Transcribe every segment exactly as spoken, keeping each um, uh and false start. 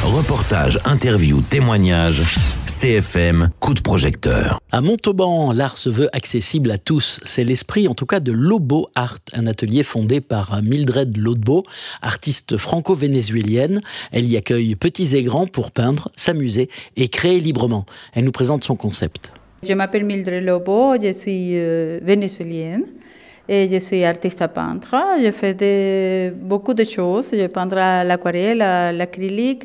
Reportages, interviews, témoignages. C F M, coup de projecteur. À Montauban, l'art se veut accessible à tous. C'est l'esprit, en tout cas, de Lobo Art, un atelier fondé par Mildred Lodbo, artiste franco-vénézuélienne. Elle y accueille petits et grands pour peindre, s'amuser et créer librement. Elle nous présente son concept. Je m'appelle Mildred Lodbo, je suis euh, vénézuélienne. Et je suis artiste peintre. Je fais de, beaucoup de choses. Je peins à l'aquarelle, à l'acrylique,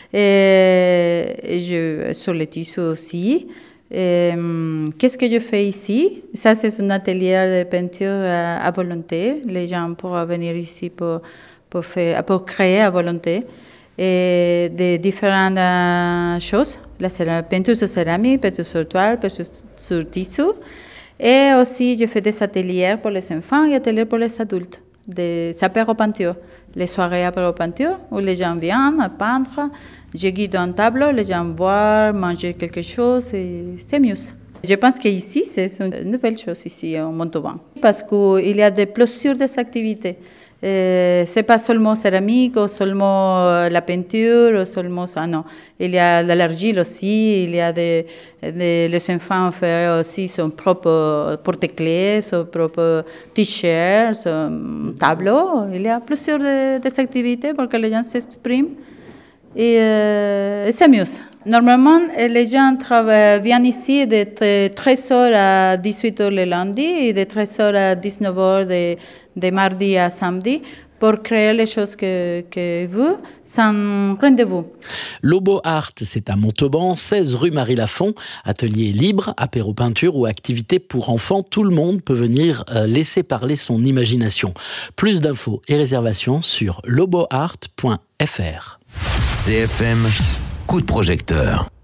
et, et je, sur les tissus aussi. Et, qu'est-ce que je fais ici? Ça, c'est un atelier de peinture à, à volonté. Les gens pourront venir ici pour, pour, faire, pour créer à volonté. Et de différentes euh, choses. La peinture sur céramique, peinture sur toile, peinture sur tissu. Et aussi, je fais des ateliers pour les enfants et ateliers pour les adultes, des apéro-peintures, les soirées apéro-peinture où les gens viennent à peindre. Je guide un tableau, les gens voient, manger quelque chose et c'est mieux. Je pense qu'ici, c'est une nouvelle chose ici en Montauban parce qu'il y a de plusieurs des activités. Ce n'est pas seulement céramique ou seulement la peinture ou seulement ça, non. Il y a de l'argile aussi, il y a des, des, les enfants font aussi son propre porte-clés, son propre t-shirt, son tableau. Il y a plusieurs de, des activités pour que les gens s'expriment et, euh, et c'est mieux. Normalement, les gens travaillent, viennent ici de treize heures à dix-huit heures le lundi et de treize heures à dix-neuf heures de, de mardi à samedi pour créer les choses que, que vous, sans rendez-vous. Lobo Art, c'est à Montauban, seize rue Marie-Lafont. Atelier libre, apéro peinture ou activité pour enfants. Tout le monde peut venir euh, laisser parler son imagination. Plus d'infos et réservations sur loboart point f r. C F M, coup de projecteur.